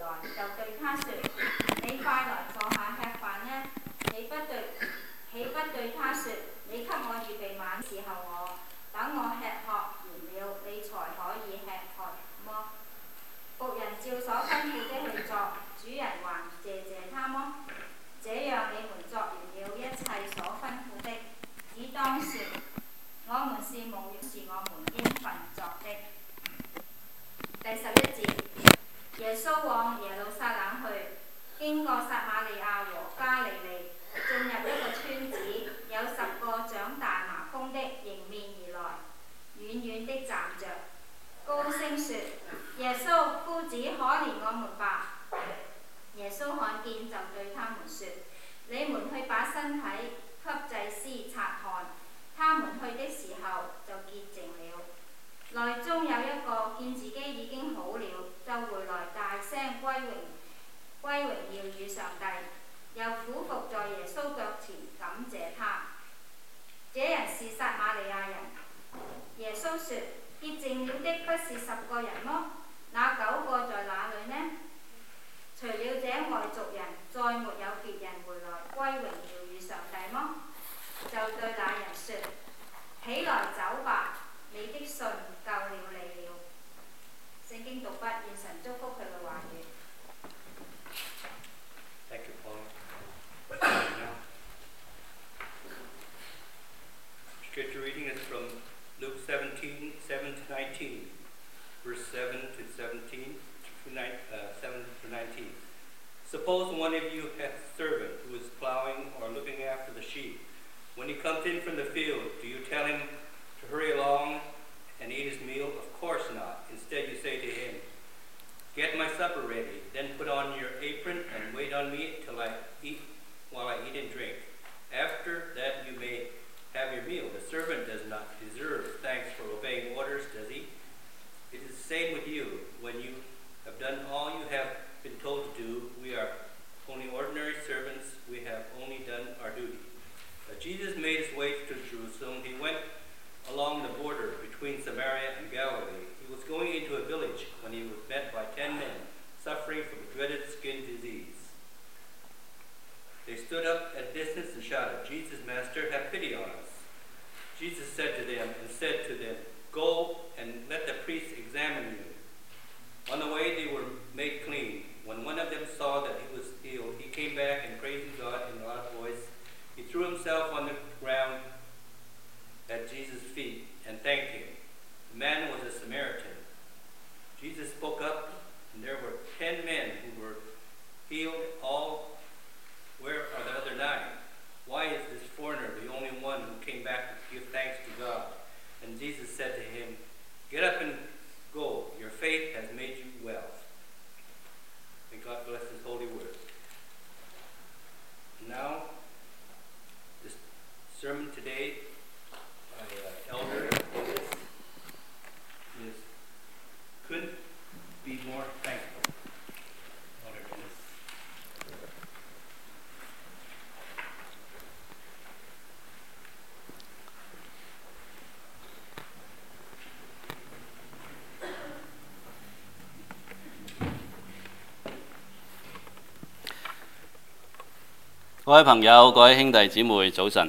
來，就對他說：你快來坐下吃飯呢？豈不對他說：你給我預備晚伺候我，等我吃喝完了，你才可以吃喝麼？僕人照所吩咐的去做，主人還謝謝他麼？這樣你們作完了一切所吩咐的，只當說：我們是蒙悦，是我們應份作的。第11節，耶穌往耶路撒冷去，經過撒瑪利亞和加利利，進入一個村子，有10個長大麻風的迎面而來，遠遠的站着，高聲說：耶穌，夫子，可憐我們吧！耶穌看見，就對他們說：你們去把身體給祭司察看。他們去的時候就潔淨了。內中有一個見自己已經好了，就回來大聲歸榮耀與上帝，又俯伏在耶穌腳前感謝他。這人是撒瑪利亞人。耶穌說：潔淨了的不是10個人麼？那9個在哪裏呢？除了這外族人，再沒有別人回來歸榮耀與上帝麼？就對那人說：起來走吧，你的信救了你了。聖經讀畢，願神祝福佢嘅話語。 Thank you, Paul. Scripture reading is from Luke 17, 7 to 19, verse 7 to 17, 7 to 19. Suppose one of you has a servant who is plowing or looking after the sheep. When he comes in from the field, do you tell him to hurry along and eat his meal? Of course not. Instead, you say to him, get my supper ready, then put on your apron and wait on me while I eat and drink. After that, you may have your meal. The servant does not deserve thanks for obeying orders, does he? It is the same with you. When you have done all you have been told to do, we are only ordinary servants. We have only done our duty. As Jesus made his way to Jerusalem, he went along the border between Samaria and Galilee. He was going into a village when he was met by 10 men suffering from a dreaded skin disease. They stood up at a distance and shouted, Jesus, Master, have pity on us. Jesus said to them, go and let the priests examine you. On the way they were made clean. When one of them saw that he was healed, he came back and praising God in a loud voice. He threw himself on the ground at Jesus' feet and thanked him. The man was a Samaritan. Jesus spoke up, and there were 10 men who were healed. Where are the other 9? Why is this foreigner the only one who came back to give thanks to God? And Jesus said to him, get up and go. Your faith has made you well. May God bless his holy word. Now, this sermon today by Elder Davis couldn't be more thankful. Elder Davis. 各位朋友、各位兄弟姊妹，早晨。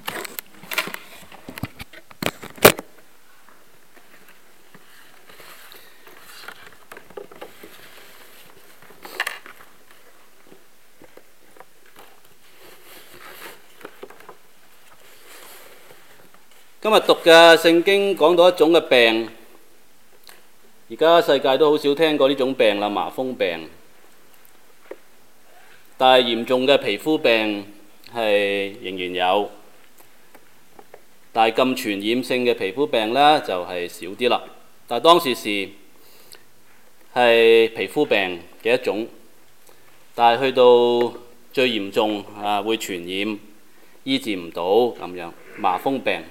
今日讀嘅聖經講到一種嘅病，而家世界都好少聽過呢種病啦，麻風病。但係嚴重嘅皮膚病係仍然有，但係咁傳染性嘅皮膚病呢，就係少啲啦。但係當時係皮膚病嘅一種，但係去到最嚴重會傳染，醫治唔到咁樣麻風病。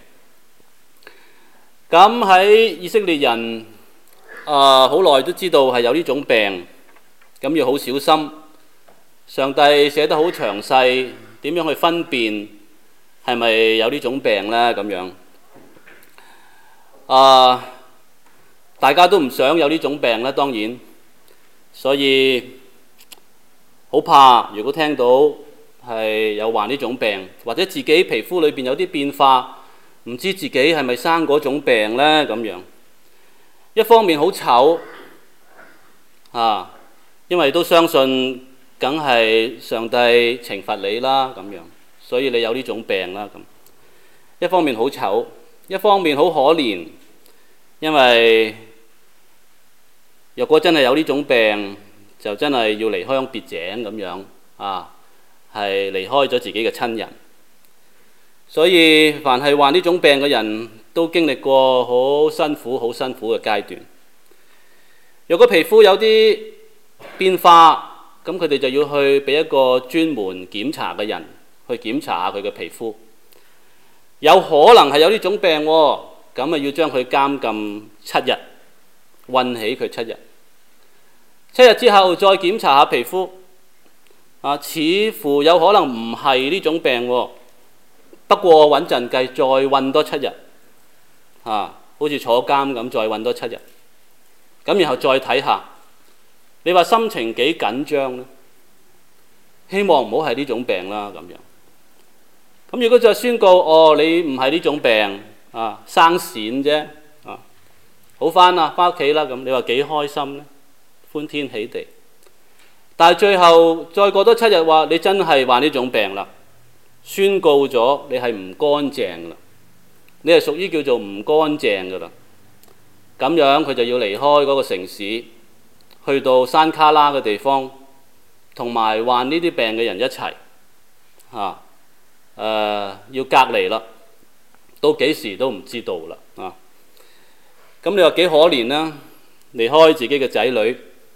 咁喺以色列人好耐都知道係有呢種病，咁要好小心。上帝寫得好詳細，點樣去分辨係咪有呢種病呢？咁樣大家都唔想有呢種病啦，當然，所以好怕如果聽到係有患呢種病，或者自己皮膚裏邊有啲變化，唔知自己係咪生嗰種病呢？咁樣。一方面好醜因為都相信梗係上帝懲罰你啦咁樣，所以你有呢種病啦咁。一方面好醜，一方面好可憐，因為若果真係有呢種病，就真係要離鄉別井咁樣係離開咗自己嘅親人。所以凡係患呢種病嘅人都經歷過好辛苦嘅階段。若果皮膚有啲變化，咁佢哋就要去俾一個專門檢查嘅人去檢查下佢嘅皮膚。有可能係有呢種病喎，咁要將佢監禁7日，韞起佢7日。7日之後再檢查下皮膚，似乎有可能唔係呢種病喎，不過穩陣計再韞多7日，好似坐監咁再韞多7日。咁然後再睇下，你話心情幾緊張呢？希望唔好係呢種病啦咁樣。咁如果就宣告你唔係呢種病生癬啫好返啦，返屋企啦咁，你話幾開心呢？歡天喜地。但係最後再過多7日話你真係患呢種病啦，宣告咗你係唔乾淨啦，你係屬於叫做唔乾淨噶啦。咁樣佢就要離開嗰個城市，去到山卡拉嘅地方，同埋患呢啲病嘅人一齊要隔離啦，到幾時都唔知道啦咁你話幾可憐啦？離開自己嘅仔女，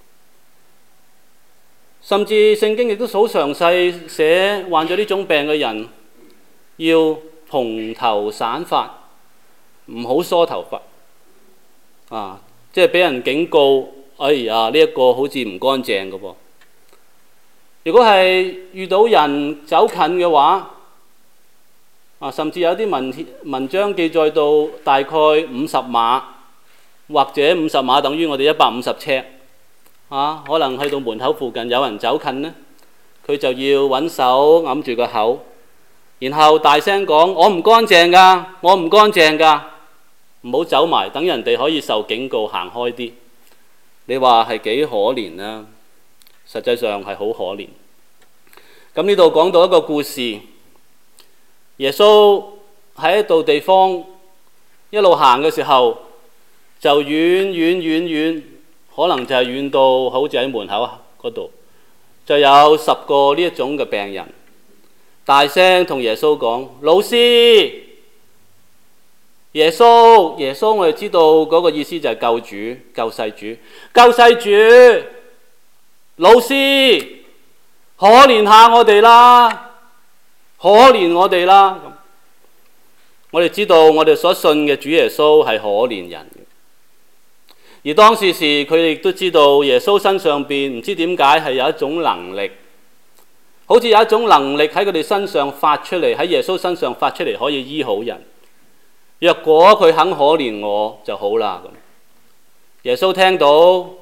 甚至聖經亦都好詳細寫患咗呢種病嘅人要蓬頭散髮，唔好梳頭髮即係俾人警告，呢一個好似唔乾淨嘅噃。如果係遇到人走近嘅話甚至有啲文章記載到大概50碼，或者50碼等於我哋150尺可能去到門口附近有人走近呢，佢就要揾手揞住個口，然後大聲講：我唔乾淨㗎，我唔乾淨㗎，唔好走埋，等人哋可以受警告行開啲。你話係幾可憐啊？實際上係好可憐。咁呢度講到一個故事，耶穌喺一度地方一路行嘅時候，就遠，可能就係遠到好似喺門口嗰度，就有10個呢一種嘅病人，大聲同耶穌講：老師，耶穌，我哋知道嗰個意思就係救主、救世主、救世主，老師，可憐下我哋啦，可憐我哋啦。我哋知道我哋所信嘅主耶穌係可憐人嘅，而當時佢哋亦都知道耶穌身上邊唔知點解係有一種能力，好似有一種能力喺佢哋身上發出嚟，喺耶穌身上發出嚟可以醫好人。若果佢肯可憐我就好啦。咁耶穌聽到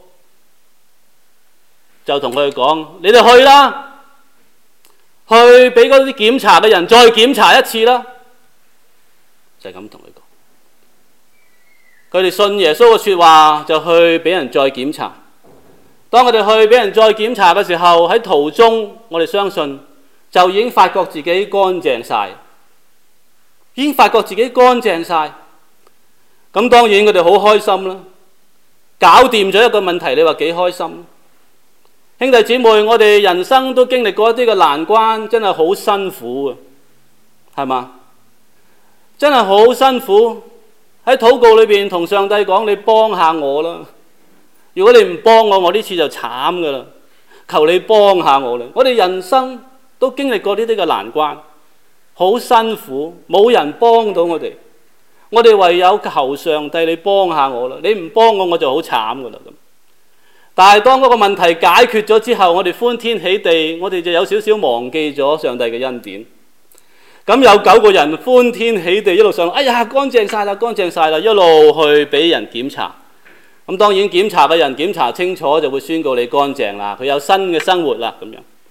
就同佢哋講：你哋去啦，去俾嗰啲檢查嘅人再檢查一次啦。就係咁同佢講。佢哋信耶穌嘅說話，就去俾人再檢查。當佢哋去俾人再檢查嘅時候，喺途中我哋相信就已經發覺自己乾淨晒。已經發覺自己乾淨晒，咁當然佢哋好開心啦，搞掂咗一個問題。你話幾開心？兄弟姊妹，我哋人生都經歷過一啲嘅難關，真係好辛苦啊，係嘛？真係好辛苦。喺禱告裏邊同上帝講：你幫下我啦！如果你唔幫我，我呢次就慘噶啦！求你幫下我啦！我哋人生都經歷過呢啲嘅難關。好辛苦，冇人幫到我哋，我哋唯有求上帝你幫下我啦，你唔幫我就好慘噶啦咁。但係當嗰個問題解決咗之後，我哋歡天喜地，我哋就有少少忘記咗上帝嘅恩典。咁有9個人歡天喜地一路上，哎呀乾淨晒啦，乾淨晒啦，一路去俾人檢查。咁當然檢查嘅人檢查清楚就會宣告你乾淨啦，佢有新嘅生活啦咁樣。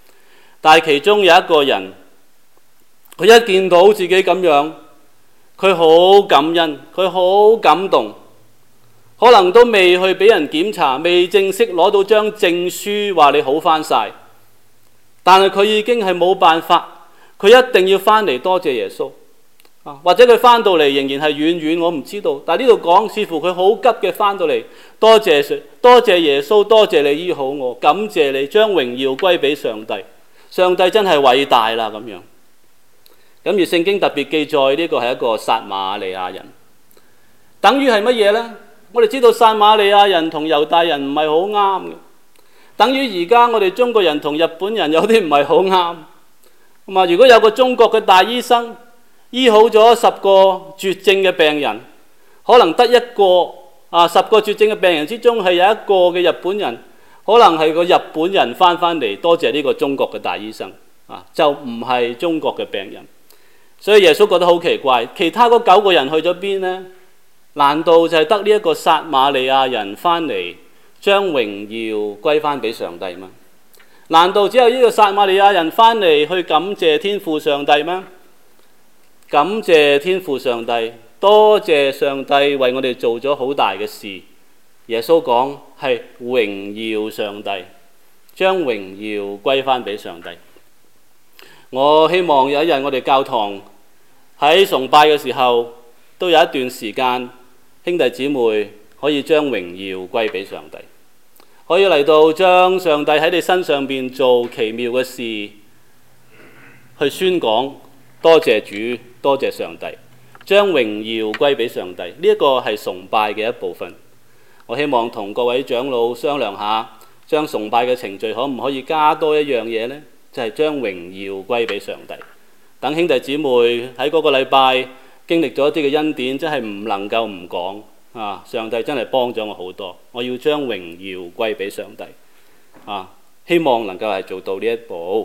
但係其中有一個人，佢一見到自己咁樣，佢好感恩，佢好感動。可能都未去俾人檢查，未正式攞到張證書話你好返晒，但係佢已經係冇辦法，佢一定要返嚟多謝耶穌。或者佢返到嚟仍然係遠遠，我唔知道。但係呢度講，似乎佢好急嘅返到嚟，多謝耶穌，多謝你醫好我，感謝你，將榮耀歸俾上帝。上帝真係偉大啦咁樣。咁而聖經特別記載呢個係一個撒瑪利亞人，等於係乜嘢呢？我哋知道撒瑪利亞人同猶大人唔係好啱嘅，等於而家我哋中國人同日本人有啲唔係好啱。如果有個中國嘅大醫生醫好咗10個絕症嘅病人，可能得一個10個絕症嘅病人之中係有一個嘅日本人，可能係個日本人返嚟多謝呢個中國嘅大醫生，就唔係中國嘅病人。所以耶穌覺得好奇怪，其他嗰9個人去咗邊呢？難道就係得呢一個撒瑪利亞人返嚟將榮耀歸返俾上帝嗎？難道只有呢個撒瑪利亞人返嚟去感謝天父上帝嗎？感謝天父上帝，多謝上帝為我哋做咗好大嘅事。耶穌講係榮耀上帝，將榮耀歸返俾上帝。我希望有一日我哋教堂喺崇拜嘅時候，都有一段時間兄弟姊妹可以將榮耀歸俾上帝，可以嚟到將上帝喺你身上邊做奇妙嘅事去宣講，多謝主，多謝上帝，將榮耀歸俾上帝。呢一個係崇拜嘅一部分。我希望同各位長老商量下，將崇拜嘅程序可唔可以加多一樣嘢呢？就係將榮耀歸俾上帝。等兄弟姊妹喺嗰個禮拜經歷咗一啲嘅恩典，真係唔能夠唔講上帝真係幫咗我好多。我要將榮耀歸俾上帝希望能夠係做到呢一步。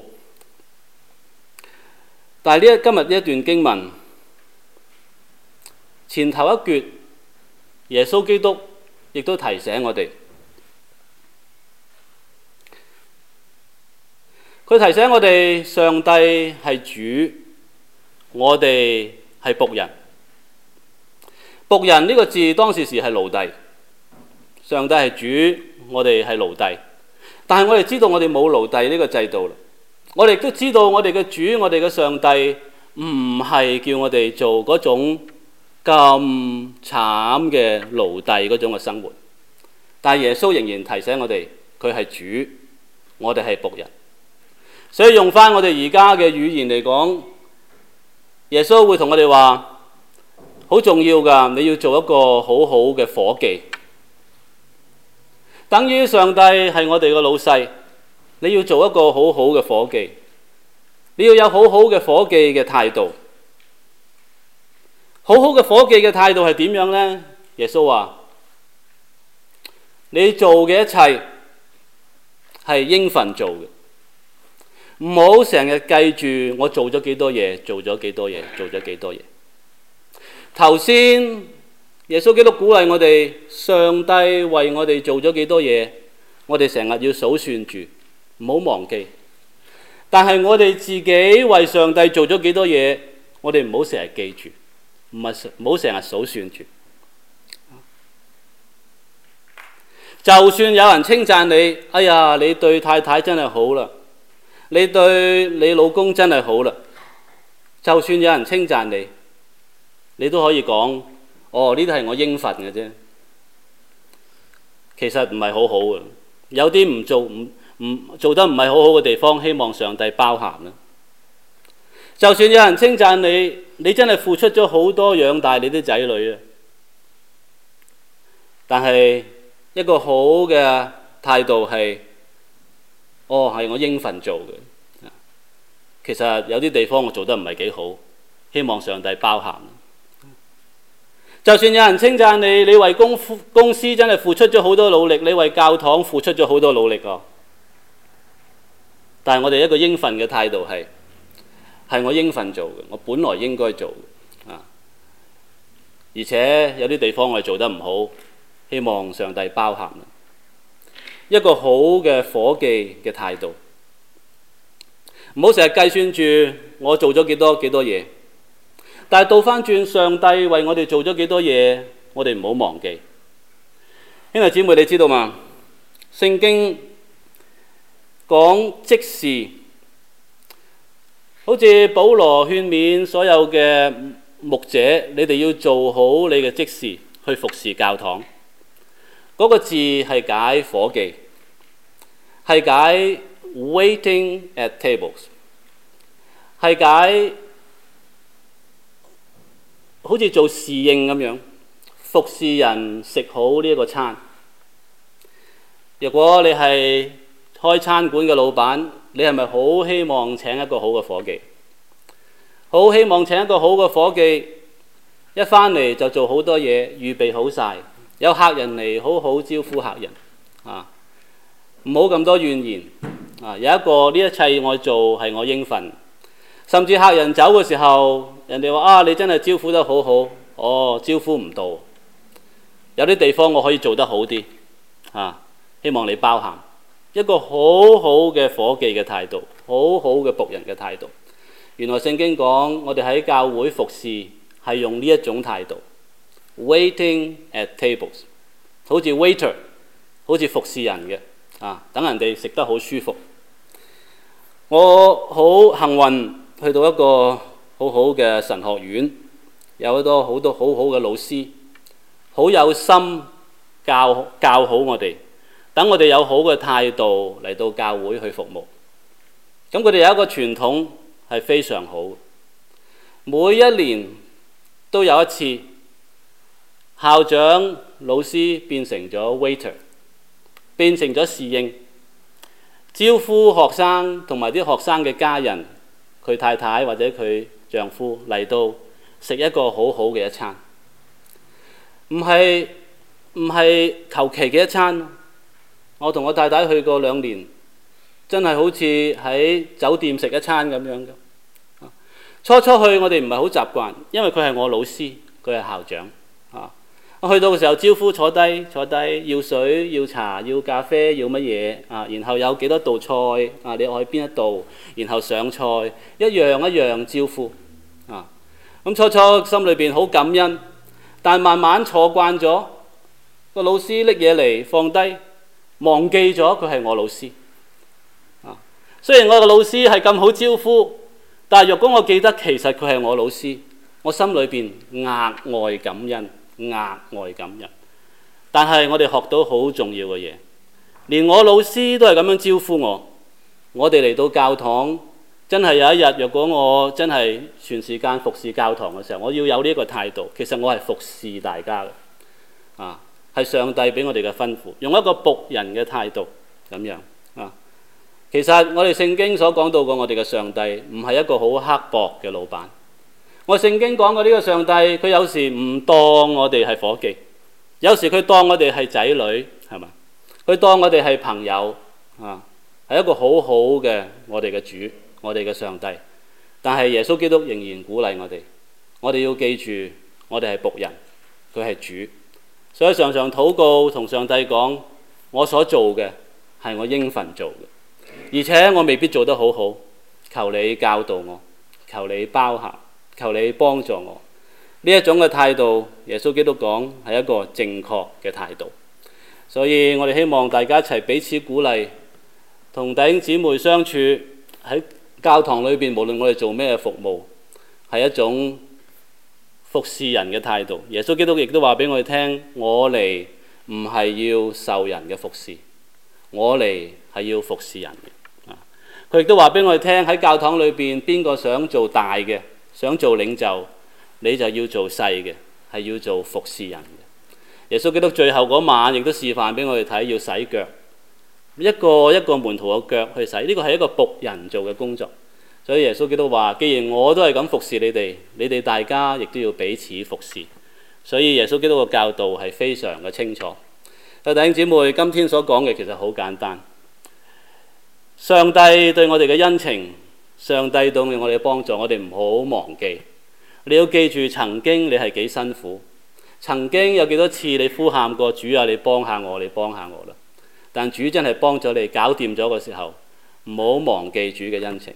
但係今日呢一段經文前頭一橛，耶穌基督亦都提醒我哋，佢提醒我哋上帝係主，我哋係僕人。僕人呢個字當時係奴隸，上帝係主，我哋係奴隸。但係我哋知道我哋冇奴隸呢個制度啦。我哋都知道我哋嘅主，我哋嘅上帝唔係叫我哋做嗰種咁慘嘅奴隸嗰種嘅生活。但係耶穌仍然提醒我哋，佢係主，我哋係僕人。所以用返我哋而家嘅語言嚟講，耶穌會同我哋話，好重要㗎，你要做一個好好嘅夥計，等於上帝係我哋嘅老細，你要做一個好好嘅夥計，你要有好好嘅夥計嘅態度。好好嘅夥計嘅態度係點樣呢？耶穌話，你做嘅一切係應份做嘅，唔好成日計住我做咗幾多嘢，做咗幾多嘢，做咗幾多嘢。頭先耶穌基督鼓勵我哋，上帝為我哋做咗幾多嘢，我哋成日要數算住，唔好忘記。但係我哋自己為上帝做咗幾多嘢，我哋唔好成日記住，唔好成日數算住。就算有人稱讚你，哎呀，你對太太真係好啦，你對你老公真係好啦，就算有人稱讚你，你都可以講，哦，呢啲係我應份嘅啫。其實唔係好好嘅，有啲唔做得唔係好好嘅地方，希望上帝包涵啦。就算有人稱讚你，你真係付出咗好多養大你啲仔女啊，但係一個好嘅態度係，哦，係我應份做嘅。其實有啲地方我做得唔係幾好，希望上帝包涵。就算有人稱讚你，你為公司真係付出咗好多努力，你為教堂付出咗好多努力啊。但係我哋一個應份嘅態度係我應份做嘅，我本來應該做嘅。而且有啲地方我哋做得唔好，希望上帝包涵。一個好嘅夥計嘅態度， 唔好成日計算住我做咗幾多嘢。但係倒翻轉，上帝為我哋做咗幾多嘢，我哋唔好忘記。兄弟姊妹，你知道嘛？聖經講職事，好似保羅勸勉所有嘅牧者，你哋要做好你嘅職事，去服侍教堂。嗰個字係解伙計，係解 waiting at tables， 係解好似做侍應咁樣，服侍人食好呢一個餐。如果你係開餐館嘅老闆，你係咪好希望請一個好嘅伙計？好希望請一個好嘅伙計，一返嚟就做好多嘢，預備好晒，有客人嚟好好招呼客人啊！唔好咁多怨言啊！有一個呢一切我做係我應份，甚至客人走嘅時候，人哋話啊，你真係招呼得好好，哦，招呼唔到，有啲地方我可以做得好啲啊！希望你包涵一個好好嘅伙計嘅態度，好好嘅僕人嘅態度。原來聖經講，我哋喺教會服侍係用呢一種態度 ，waiting at tables， 好似 waiter， 好似服侍人嘅啊，等人哋食得好舒服。我好幸運去到一個好好嘅神學院，有好多好好嘅老師，好有心教好我哋。等我哋有好嘅態度嚟到教會去服務。咁佢哋有一個傳統係非常好，每一年都有一次，校長老師變成咗 waiter， 變成咗侍應，招呼學生同埋啲學生嘅家人，佢太太或者佢丈夫嚟到食一個好好嘅一餐，唔係求其嘅一餐。我同我太太去過2年，真係好似喺酒店食一餐咁樣嘅。初去我哋唔係好習慣，因為佢係我老師，佢係校長。我去到嘅時候招呼坐低，要水要茶要咖啡要乜嘢啊？然後有幾多道菜啊？你愛邊一道？然後上菜，一樣一樣招呼啊。咁初心裏邊好感恩，但慢慢坐慣咗，個老師拎嘢嚟放低。忘記咗佢係我老師啊！雖然我個老師係咁好招呼，但係若果我記得其實佢係我老師，我心裏邊額外感恩。但係我哋學到好重要嘅嘢，連我老師都係咁樣招呼我。我哋嚟到教堂，真係有一日，若果我真係全時間服侍教堂嘅時候，我要有呢一個態度。其實我係服侍大家嘅啊！係上帝俾我哋嘅吩咐，用一個僕人嘅態度咁樣啊。其實我哋聖經所講到過，我哋嘅上帝唔係一個好刻薄嘅老闆。我聖經講過呢個上帝，佢有時唔當我哋係伙計，有時佢當我哋係仔女，係嘛？佢當我哋係朋友啊，係一個好好嘅我哋嘅主，我哋嘅上帝。但係耶穌基督仍然鼓勵我哋要記住，我哋係僕人，佢係主。所以常常禱告同上帝講，我所做嘅係我應份做嘅，而且我未必做得好好，求你教導我，求你包涵，求你幫助我。呢一種嘅態度，耶穌基督講係一個正確嘅態度。所以我哋希望大家一齊彼此鼓勵，同弟兄姊妹相處，喺教堂裏邊，無論我哋做咩服務，係一種服侍人嘅態度。耶穌基督亦都話俾我哋聽，我嚟唔係要受人嘅服侍，我嚟係要服侍人嘅。佢亦都話俾我哋聽，喺教堂裏邊，邊個想做大嘅，想做領袖，你就要做細嘅，係要做服侍人嘅。耶穌基督最後嗰晚亦都示範俾我哋睇，要洗腳，一個門徒嘅腳去洗，呢個係一個僕人做嘅工作。所以耶穌基督話，既然我都係咁服侍你哋大家亦都要彼此服侍。所以耶穌基督嘅教導係非常嘅清楚。弟兄姊妹，今天所講嘅其實好簡單。上帝對我哋嘅恩情，上帝對我哋嘅幫助，我哋唔好忘記。你要記住，曾經你係幾辛苦，曾經有幾多次你呼喊過主啊，你幫下我，你幫下我啦。但主真係幫咗你，搞掂咗嘅時候，唔好忘記主嘅恩情。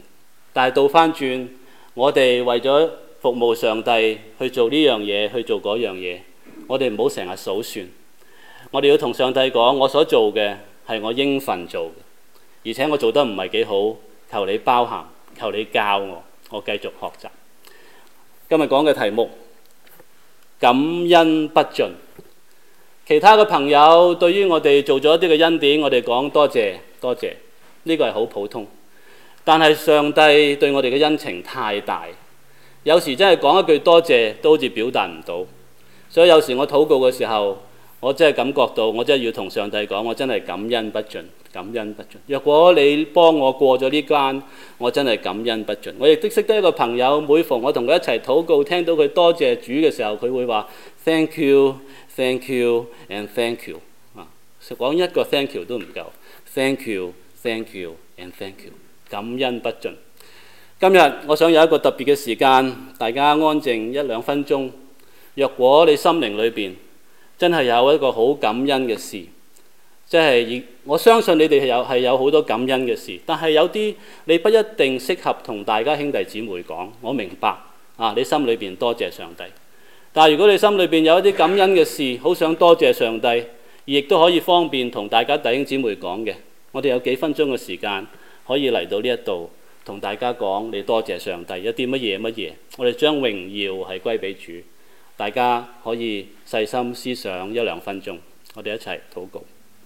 但係倒翻轉，我哋為咗服務上帝去做呢樣嘢，去做嗰樣嘢，我哋唔好成日數算。我哋要同上帝講，我所做嘅係我應份做嘅，而且我做得唔係幾好，求你包涵，求你教我繼續學習。今日講嘅題目，感恩不盡。其他嘅朋友對於我哋做咗一啲嘅恩典，我哋講多謝多謝，呢個係好普通。但係上帝對我哋嘅恩情太大，有時真係講一句多謝都好似表達唔到。所以有時我禱告嘅時候，我真係感覺到，我真係要同上帝講，我真係感恩不盡，感恩不盡。若果你幫我過咗呢關，我真係感恩不盡。我亦都識得一個朋友，每逢我同佢一齊禱告，聽到佢多謝主嘅時候，佢會話 Thank you, thank you and thank you。講一個 thank you 都唔夠 ，thank you, thank you and thank you， 感恩不盡。今日我想有一個特別嘅時間，大家安靜一兩分鐘。若果你心靈裏邊真係有一個好感恩嘅事，即係我相信你哋係有好多感恩嘅事，但係有啲你不一定適合同大家兄弟姊妹講。我明白你心裏邊多謝上帝，但係如果你心裏邊有一啲感恩嘅事，好想多謝上帝，而亦都可以方便同大家弟兄姊妹講嘅，我哋有幾分鐘嘅時間可以嚟到呢一度同大家講，你多謝上帝一啲乜嘢，我哋將榮耀係歸俾主。大家可以細心思想一兩分鐘，我哋一齊禱告。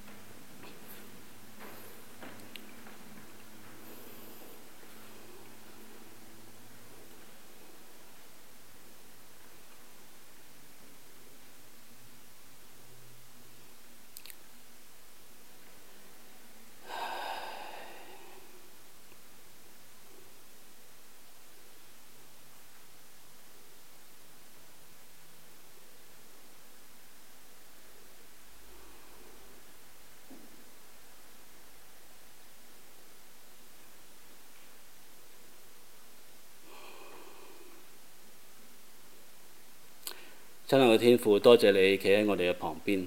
親愛嘅天父，多謝你企喺我哋嘅旁邊。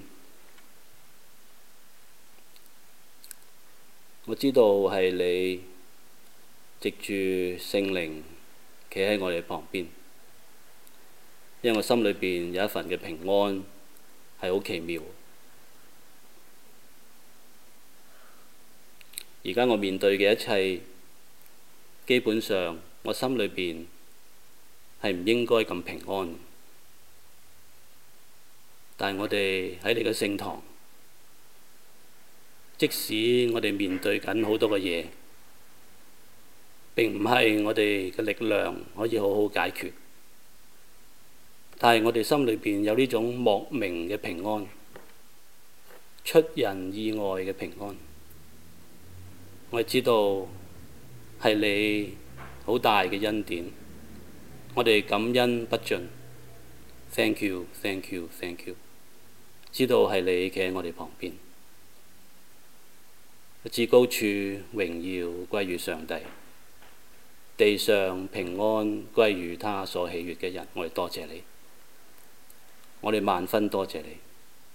我知道係你藉住聖靈企喺我哋旁邊，因為我心裏邊有一份嘅平安係好奇妙。而家我面對嘅一切，基本上我心裏邊係唔應該咁平安。但係我哋喺你嘅聖堂，即使我哋面對緊好多嘅嘢，並唔係我哋嘅力量可以好好解決，但係我哋心裏邊有呢種莫名嘅平安，出人意外嘅平安。我哋知道係你好大嘅恩典，我哋感恩不盡。Thank you, thank you, thank you。知道係你企喺我哋旁邊，至高處榮耀歸於上帝，地上平安歸於他所喜悅嘅人。我哋多謝你，我哋萬分多謝你。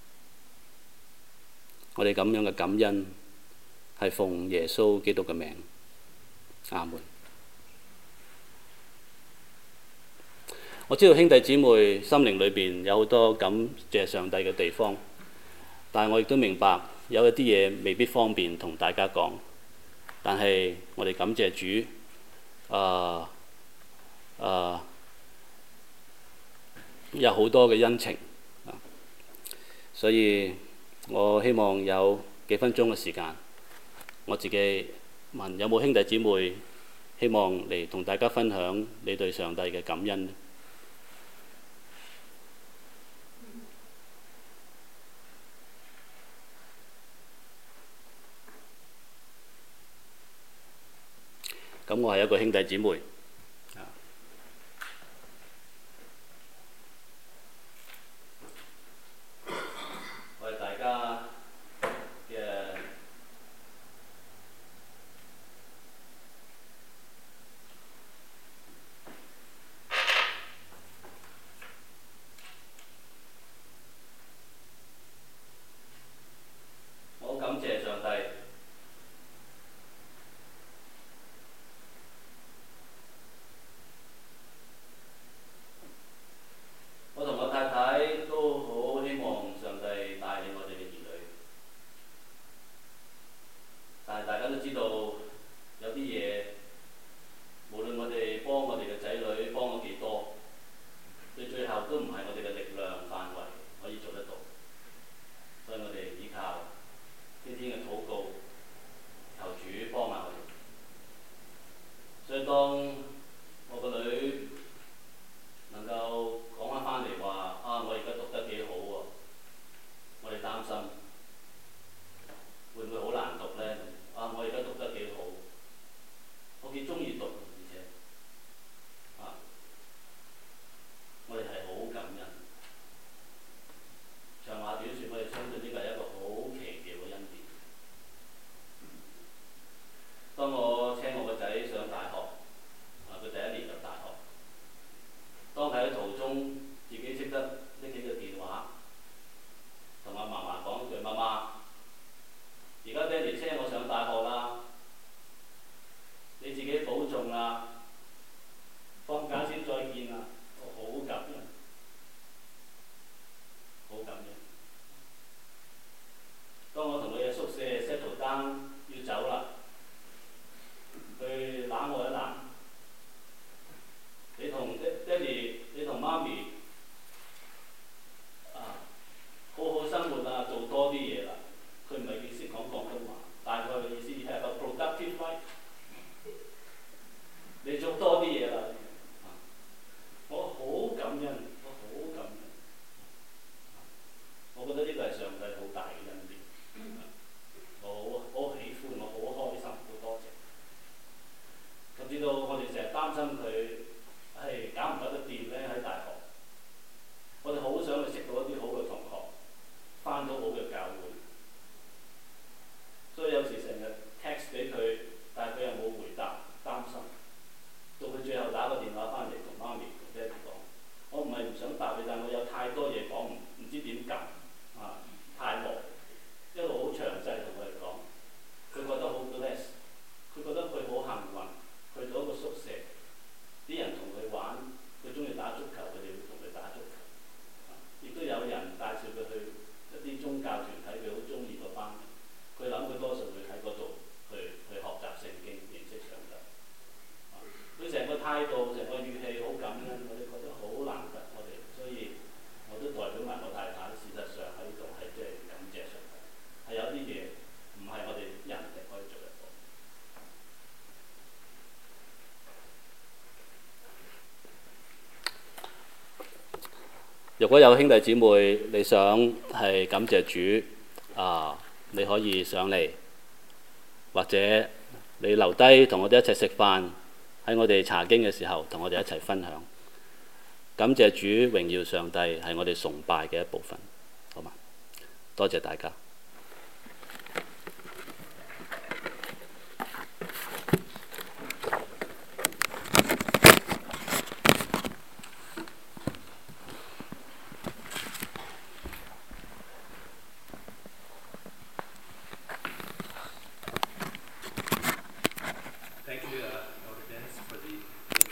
我哋咁樣嘅感恩係奉耶穌基督嘅名，阿門。我知道兄弟姊妹心靈裏邊有好多感謝上帝嘅地方，但係我亦都明白有一啲嘢未必方便同大家講。但係我哋感謝主，有好多嘅恩情，所以我希望有幾分鐘嘅時間，我自己問有冇兄弟姊妹希望嚟同大家分享你對上帝嘅感恩。咁我係一個兄弟姊妹，我哋大家嘅我感謝上帝。 知道有啲嘢，無論我哋幫我哋嘅仔女幫咗幾多，到最後都唔係我哋嘅力量範圍可以做得到。所以我哋依靠天天嘅禱告，求主幫下我哋。所以當我個女能夠講翻嚟話我而家讀得幾好喎，我哋擔心會唔會好難讀呢？我而家讀得幾好，我幾中意讀，而且我哋係好感恩。長話短説，我哋相信呢個係一個好奇妙嘅恩典。當我請我個仔上大學，佢第一年入大學，當喺途中自己識得拎起個電話，同阿嫲嫲講一句：媽媽，而家爹哋車我上大學啦，你自己保重啦，放假先再見啦。我好感恩，好感恩。當我同佢嘅宿舍 settle down 要走啦，佢攬我一攬，你同爹哋，你同媽咪好好生活啊，做多啲嘢啦。佢唔係幾識講廣東話，大概嘅意思係 a productive life。你做多啲嘢啦，我好感恩，我好感恩。我覺得呢個係上帝好大嘅恩典，我好喜歡，我好開心，好多謝。甚至到我哋成日擔心佢搞唔搞得掂呢，喺大學，我哋好想去識到一啲好嘅同學，返到好嘅教會。所以有時成日 text 俾佢，但係佢又冇回答，擔心。到佢最後打個電話翻嚟同媽咪同爹哋講，我唔係唔想答你，但係我有太多嘢講，唔知點撳太忙，一路好詳細同佢哋講。佢覺得好 bless， 佢覺得佢好幸運，去到一個宿舍，啲人同佢玩，佢中意打足球，佢哋會同佢打足球。亦都有人介紹佢去一啲宗教團體，佢好中意個班。佢諗佢多數會喺嗰度去學習聖經，認識上帝。佢成個態度、成個語氣好感恩，我哋覺得好難得。所以我都代表埋我太太，事實上喺度係即係感謝上帝。係有啲嘢唔係我哋人力可以做得到。如果有兄弟姊妹你想係感謝主你可以上嚟，或者你留低同我哋一齊食飯，喺我哋查經嘅時候同我哋一齊分享。感謝主，榮耀上帝係我哋崇拜嘅一部分，好嘛？多謝大家。